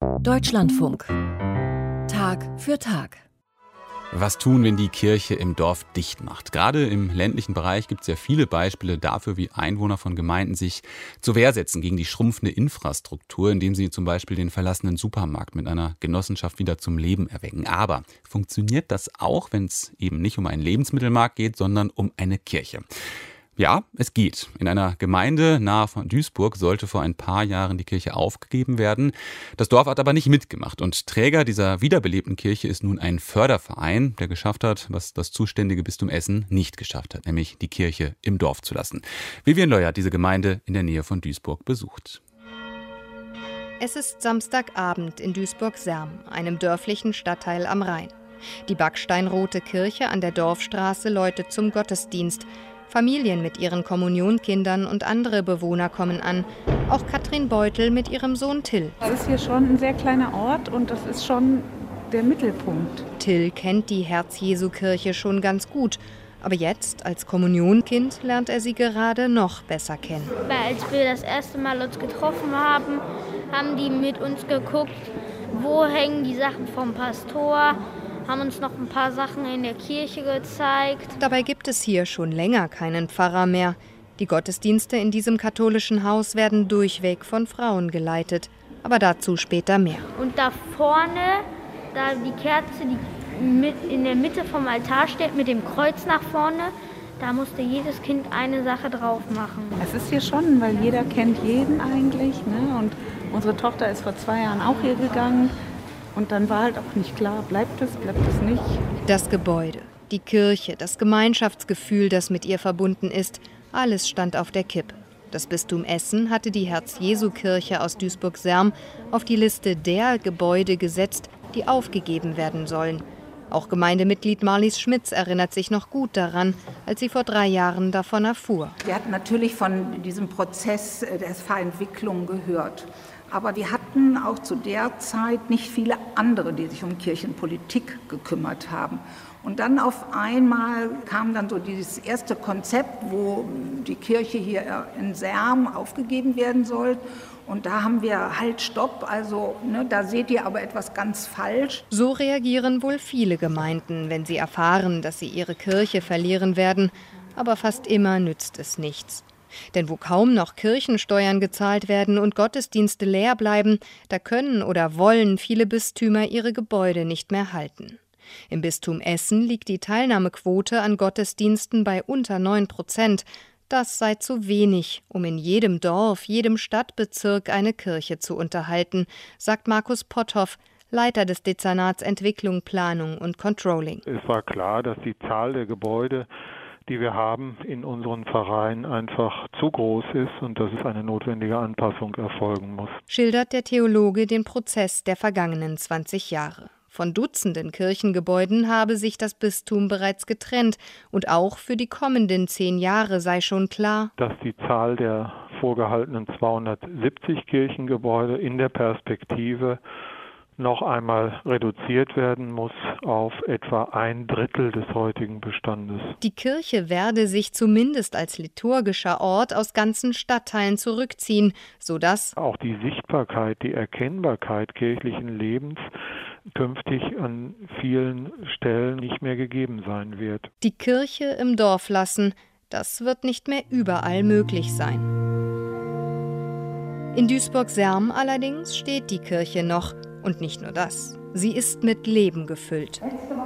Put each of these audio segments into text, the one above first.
Deutschlandfunk. Tag für Tag. Was tun, wenn die Kirche im Dorf dicht macht? Gerade im ländlichen Bereich gibt es ja viele Beispiele dafür, wie Einwohner von Gemeinden sich zur Wehr setzen gegen die schrumpfende Infrastruktur, indem sie zum Beispiel den verlassenen Supermarkt mit einer Genossenschaft wieder zum Leben erwecken. Aber funktioniert das auch, wenn es eben nicht um einen Lebensmittelmarkt geht, sondern um eine Kirche? Ja, es geht. In einer Gemeinde nahe von Duisburg sollte vor ein paar Jahren die Kirche aufgegeben werden. Das Dorf hat aber nicht mitgemacht und Träger dieser wiederbelebten Kirche ist nun ein Förderverein, der geschafft hat, was das zuständige Bistum Essen nicht geschafft hat, nämlich die Kirche im Dorf zu lassen. Vivian Leuer hat diese Gemeinde in der Nähe von Duisburg besucht. Es ist Samstagabend in Duisburg-Serm, einem dörflichen Stadtteil am Rhein. Die backsteinrote Kirche an der Dorfstraße läutet zum Gottesdienst. Familien mit ihren Kommunionkindern und andere Bewohner kommen an. Auch Katrin Beutel mit ihrem Sohn Till. Das ist hier schon ein sehr kleiner Ort und das ist schon der Mittelpunkt. Till kennt die Herz-Jesu-Kirche schon ganz gut. Aber jetzt, als Kommunionkind, lernt er sie gerade noch besser kennen. Weil als wir das erste Mal uns getroffen haben, haben die mit uns geguckt, wo hängen die Sachen vom Pastor, haben uns noch ein paar Sachen in der Kirche gezeigt. Dabei gibt es hier schon länger keinen Pfarrer mehr. Die Gottesdienste in diesem katholischen Haus werden durchweg von Frauen geleitet. Aber dazu später mehr. Und da vorne, da die Kerze, die in der Mitte vom Altar steht, mit dem Kreuz nach vorne, da musste jedes Kind eine Sache drauf machen. Es ist hier schon, weil jeder kennt jeden eigentlich, ne? Und unsere Tochter ist vor 2 Jahren auch hier gegangen. Und dann war halt auch nicht klar, bleibt es nicht. Das Gebäude, die Kirche, das Gemeinschaftsgefühl, das mit ihr verbunden ist, alles stand auf der Kippe. Das Bistum Essen hatte die Herz-Jesu-Kirche aus Duisburg-Serm auf die Liste der Gebäude gesetzt, die aufgegeben werden sollen. Auch Gemeindemitglied Marlies Schmitz erinnert sich noch gut daran, als sie vor 3 Jahren davon erfuhr. Wir hatten natürlich von diesem Prozess der Verentwicklung gehört. Aber wir hatten auch zu der Zeit nicht viele andere, die sich um Kirchenpolitik gekümmert haben. Und dann auf einmal kam dann so dieses erste Konzept, wo die Kirche hier in Serm aufgegeben werden soll. Und da haben wir halt Stopp, also da seht ihr aber etwas ganz falsch. So reagieren wohl viele Gemeinden, wenn sie erfahren, dass sie ihre Kirche verlieren werden. Aber fast immer nützt es nichts. Denn wo kaum noch Kirchensteuern gezahlt werden und Gottesdienste leer bleiben, da können oder wollen viele Bistümer ihre Gebäude nicht mehr halten. Im Bistum Essen liegt die Teilnahmequote an Gottesdiensten bei unter 9%. Das sei zu wenig, um in jedem Dorf, jedem Stadtbezirk eine Kirche zu unterhalten, sagt Markus Potthoff, Leiter des Dezernats Entwicklung, Planung und Controlling. Es war klar, dass die Zahl der Gebäude, die wir haben in unseren Vereinen, einfach zu groß ist und dass es eine notwendige Anpassung erfolgen muss. Schildert der Theologe den Prozess der vergangenen 20 Jahre. Von Dutzenden Kirchengebäuden habe sich das Bistum bereits getrennt und auch für die kommenden 10 Jahre sei schon klar, dass die Zahl der vorgehaltenen 270 Kirchengebäude in der Perspektive noch einmal reduziert werden muss auf etwa 1/3 des heutigen Bestandes. Die Kirche werde sich zumindest als liturgischer Ort aus ganzen Stadtteilen zurückziehen, sodass auch die Sichtbarkeit, die Erkennbarkeit kirchlichen Lebens künftig an vielen Stellen nicht mehr gegeben sein wird. Die Kirche im Dorf lassen, das wird nicht mehr überall möglich sein. In Duisburg-Serm allerdings steht die Kirche noch. Und nicht nur das, sie ist mit Leben gefüllt.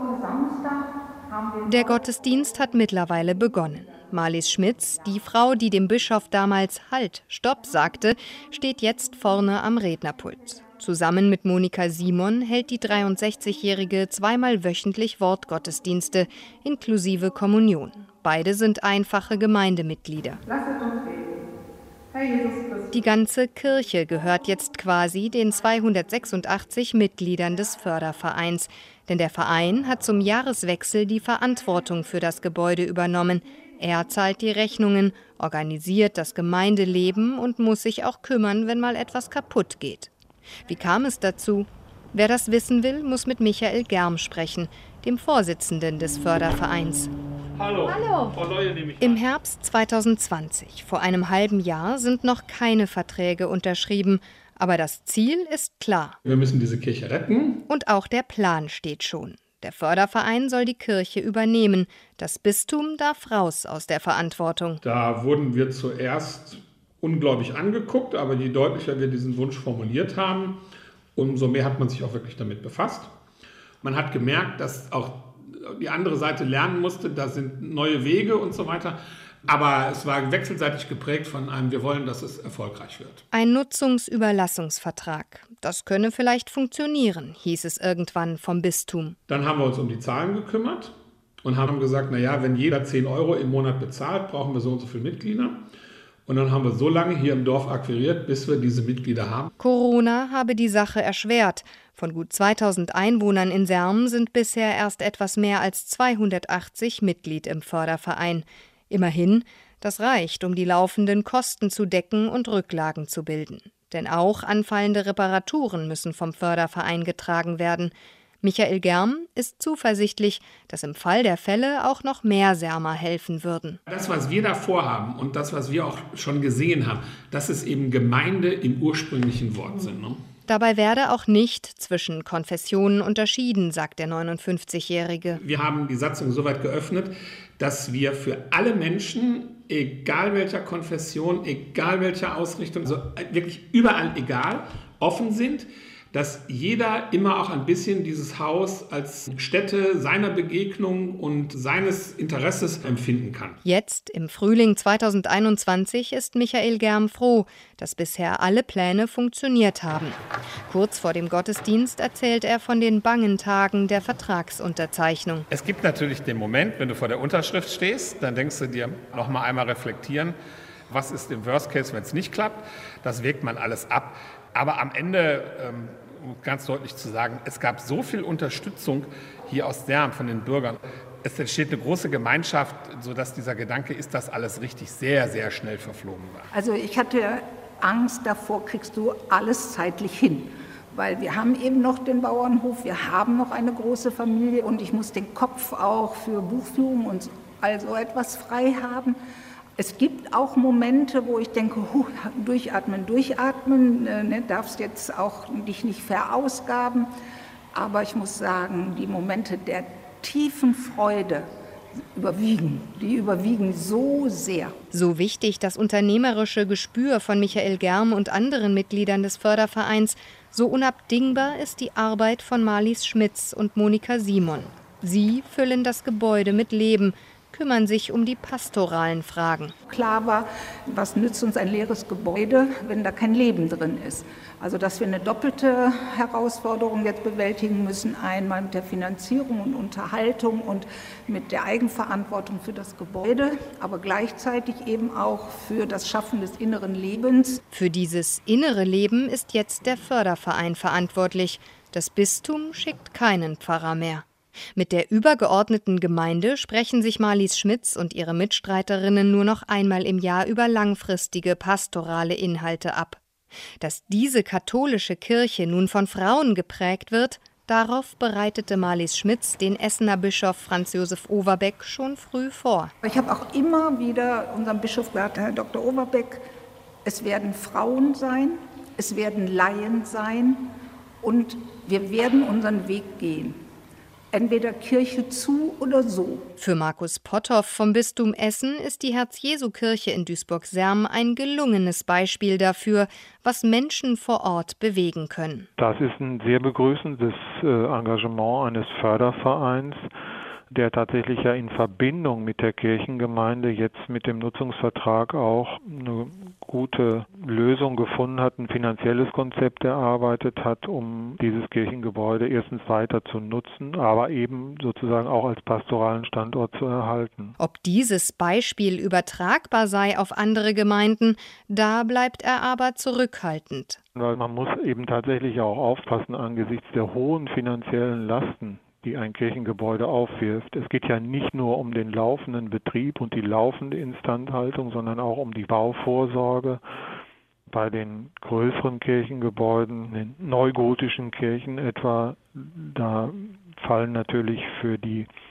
Der Gottesdienst hat mittlerweile begonnen. Marlies Schmitz, die Frau, die dem Bischof damals Halt, Stopp sagte, steht jetzt vorne am Rednerpult. Zusammen mit Monika Simon hält die 63-Jährige 2-mal wöchentlich Wortgottesdienste, inklusive Kommunion. Beide sind einfache Gemeindemitglieder. Die ganze Kirche gehört jetzt quasi den 286 Mitgliedern des Fördervereins. Denn der Verein hat zum Jahreswechsel die Verantwortung für das Gebäude übernommen. Er zahlt die Rechnungen, organisiert das Gemeindeleben und muss sich auch kümmern, wenn mal etwas kaputt geht. Wie kam es dazu? Wer das wissen will, muss mit Michael Germ sprechen, dem Vorsitzenden des Fördervereins. Hallo. Im Herbst 2020, vor einem halben Jahr, sind noch keine Verträge unterschrieben. Aber das Ziel ist klar. Wir müssen diese Kirche retten. Und auch der Plan steht schon. Der Förderverein soll die Kirche übernehmen. Das Bistum darf raus aus der Verantwortung. Da wurden wir zuerst ungläubig angeguckt, aber je deutlicher wir diesen Wunsch formuliert haben, umso mehr hat man sich auch wirklich damit befasst. Man hat gemerkt, dass auch die andere Seite lernen musste, da sind neue Wege und so weiter. Aber es war wechselseitig geprägt von einem, wir wollen, dass es erfolgreich wird. Ein Nutzungsüberlassungsvertrag. Das könne vielleicht funktionieren, hieß es irgendwann vom Bistum. Dann haben wir uns um die Zahlen gekümmert und haben gesagt, naja, wenn jeder 10 € im Monat bezahlt, brauchen wir so und so viele Mitglieder. Und dann haben wir so lange hier im Dorf akquiriert, bis wir diese Mitglieder haben. Corona habe die Sache erschwert. Von gut 2000 Einwohnern in Serm sind bisher erst etwas mehr als 280 Mitglied im Förderverein. Immerhin, das reicht, um die laufenden Kosten zu decken und Rücklagen zu bilden. Denn auch anfallende Reparaturen müssen vom Förderverein getragen werden. Michael Germ ist zuversichtlich, dass im Fall der Fälle auch noch mehr Sermer helfen würden. Das, was wir da vorhaben und das, was wir auch schon gesehen haben, das ist eben Gemeinde im ursprünglichen Wortsinn. Ne? Dabei werde auch nicht zwischen Konfessionen unterschieden, sagt der 59-Jährige. Wir haben die Satzung so weit geöffnet, dass wir für alle Menschen, egal welcher Konfession, egal welcher Ausrichtung, also wirklich überall egal, offen sind, dass jeder immer auch ein bisschen dieses Haus als Stätte seiner Begegnung und seines Interesses empfinden kann. Jetzt, im Frühling 2021, ist Michael Germ froh, dass bisher alle Pläne funktioniert haben. Kurz vor dem Gottesdienst erzählt er von den bangen Tagen der Vertragsunterzeichnung. Es gibt natürlich den Moment, wenn du vor der Unterschrift stehst, dann denkst du dir, noch mal einmal reflektieren, was ist im Worst Case, wenn es nicht klappt. Das wägt man alles ab. Aber am Ende, um ganz deutlich zu sagen, es gab so viel Unterstützung hier aus Serm von den Bürgern. Es entsteht eine große Gemeinschaft, sodass dieser Gedanke, ist das alles richtig, sehr, sehr schnell verflogen war. Also ich hatte Angst davor, kriegst du alles zeitlich hin. Weil wir haben eben noch den Bauernhof, wir haben noch eine große Familie und ich muss den Kopf auch für Buchführung und all so etwas frei haben. Es gibt auch Momente, wo ich denke, durchatmen, darfst jetzt auch dich nicht verausgaben. Aber ich muss sagen, die Momente der tiefen Freude die überwiegen so sehr. So wichtig das unternehmerische Gespür von Michael Germ und anderen Mitgliedern des Fördervereins, so unabdingbar ist die Arbeit von Marlies Schmitz und Monika Simon. Sie füllen das Gebäude mit Leben, kümmern sich um die pastoralen Fragen. Klar war, was nützt uns ein leeres Gebäude, wenn da kein Leben drin ist? Also dass wir eine doppelte Herausforderung jetzt bewältigen müssen, einmal mit der Finanzierung und Unterhaltung und mit der Eigenverantwortung für das Gebäude, aber gleichzeitig eben auch für das Schaffen des inneren Lebens. Für dieses innere Leben ist jetzt der Förderverein verantwortlich. Das Bistum schickt keinen Pfarrer mehr. Mit der übergeordneten Gemeinde sprechen sich Marlies Schmitz und ihre Mitstreiterinnen nur noch einmal im Jahr über langfristige pastorale Inhalte ab. Dass diese katholische Kirche nun von Frauen geprägt wird, darauf bereitete Marlies Schmitz den Essener Bischof Franz Josef Overbeck schon früh vor. Ich habe auch immer wieder unserem Bischof gesagt, Herr Dr. Overbeck, es werden Frauen sein, es werden Laien sein und wir werden unseren Weg gehen. Entweder Kirche zu oder so. Für Markus Potthoff vom Bistum Essen ist die Herz-Jesu-Kirche in Duisburg-Serm ein gelungenes Beispiel dafür, was Menschen vor Ort bewegen können. Das ist ein sehr begrüßendes Engagement eines Fördervereins, der tatsächlich ja in Verbindung mit der Kirchengemeinde jetzt mit dem Nutzungsvertrag auch eine gute Lösung gefunden hat, ein finanzielles Konzept erarbeitet hat, um dieses Kirchengebäude erstens weiter zu nutzen, aber eben sozusagen auch als pastoralen Standort zu erhalten. Ob dieses Beispiel übertragbar sei auf andere Gemeinden, da bleibt er aber zurückhaltend. Weil man muss eben tatsächlich auch aufpassen angesichts der hohen finanziellen Lasten, die ein Kirchengebäude aufwirft. Es geht ja nicht nur um den laufenden Betrieb und die laufende Instandhaltung, sondern auch um die Bauvorsorge. Bei den größeren Kirchengebäuden, den neugotischen Kirchen etwa, da fallen natürlich für die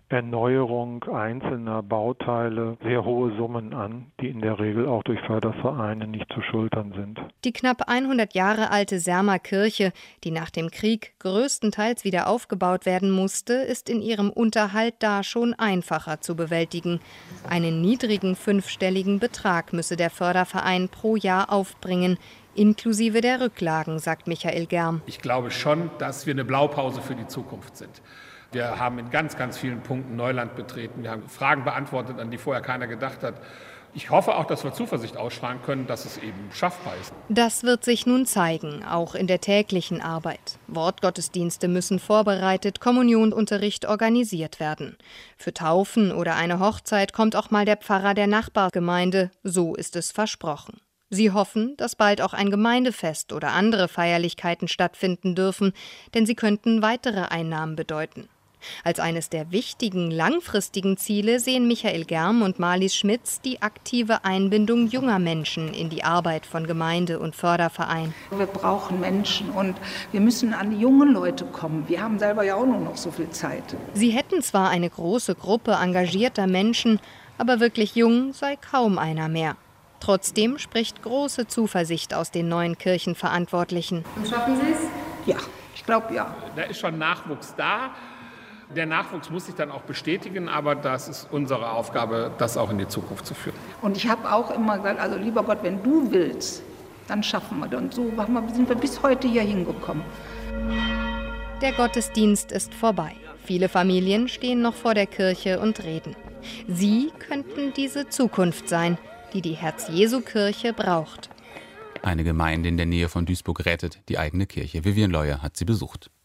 Erneuerung einzelner Bauteile sehr hohe Summen an, die in der Regel auch durch Fördervereine nicht zu schultern sind. Die knapp 100 Jahre alte Sermer Kirche, die nach dem Krieg größtenteils wieder aufgebaut werden musste, ist in ihrem Unterhalt da schon einfacher zu bewältigen. Einen niedrigen 5-stelligen Betrag müsse der Förderverein pro Jahr aufbringen, inklusive der Rücklagen, sagt Michael Germ. Ich glaube schon, dass wir eine Blaupause für die Zukunft sind. Wir haben in ganz, ganz vielen Punkten Neuland betreten. Wir haben Fragen beantwortet, an die vorher keiner gedacht hat. Ich hoffe auch, dass wir Zuversicht ausstrahlen können, dass es eben schaffbar ist. Das wird sich nun zeigen, auch in der täglichen Arbeit. Wortgottesdienste müssen vorbereitet, Kommunionunterricht organisiert werden. Für Taufen oder eine Hochzeit kommt auch mal der Pfarrer der Nachbargemeinde. So ist es versprochen. Sie hoffen, dass bald auch ein Gemeindefest oder andere Feierlichkeiten stattfinden dürfen, denn sie könnten weitere Einnahmen bedeuten. Als eines der wichtigen, langfristigen Ziele sehen Michael Germ und Marlies Schmitz die aktive Einbindung junger Menschen in die Arbeit von Gemeinde und Förderverein. Wir brauchen Menschen und wir müssen an die jungen Leute kommen. Wir haben selber ja auch nur noch so viel Zeit. Sie hätten zwar eine große Gruppe engagierter Menschen, aber wirklich jung sei kaum einer mehr. Trotzdem spricht große Zuversicht aus den neuen Kirchenverantwortlichen. Und schaffen Sie es? Ja, ich glaube ja. Da ist schon Nachwuchs da. Der Nachwuchs muss sich dann auch bestätigen, aber das ist unsere Aufgabe, das auch in die Zukunft zu führen. Und ich habe auch immer gesagt, also lieber Gott, wenn du willst, dann schaffen wir das. Und so sind wir bis heute hier hingekommen. Der Gottesdienst ist vorbei. Viele Familien stehen noch vor der Kirche und reden. Sie könnten diese Zukunft sein, die die Herz-Jesu-Kirche braucht. Eine Gemeinde in der Nähe von Duisburg rettet die eigene Kirche. Vivian Leuer hat sie besucht.